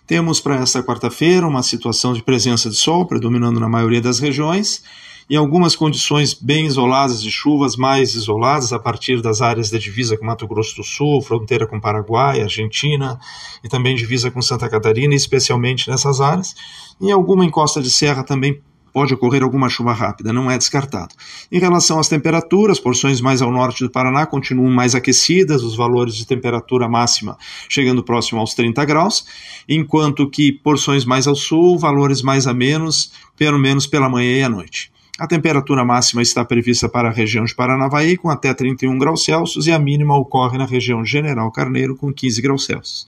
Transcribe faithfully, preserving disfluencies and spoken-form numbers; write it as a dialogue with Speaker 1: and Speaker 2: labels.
Speaker 1: Temos para esta quarta-feira uma situação de presença de sol predominando na maioria das regiões e algumas condições bem isoladas de chuvas mais isoladas a partir das áreas de divisa com Mato Grosso do Sul, fronteira com Paraguai, Argentina e também divisa com Santa Catarina, especialmente nessas áreas. Em alguma encosta de serra também pode ocorrer alguma chuva rápida, não é descartado. Em relação às temperaturas, porções mais ao norte do Paraná continuam mais aquecidas, os valores de temperatura máxima chegando próximo aos trinta graus, enquanto que porções mais ao sul, valores mais a menos, pelo menos pela manhã e à noite. A temperatura máxima está prevista para a região de Paranavaí com até trinta e um graus Celsius e a mínima ocorre na região General Carneiro com quinze graus Celsius.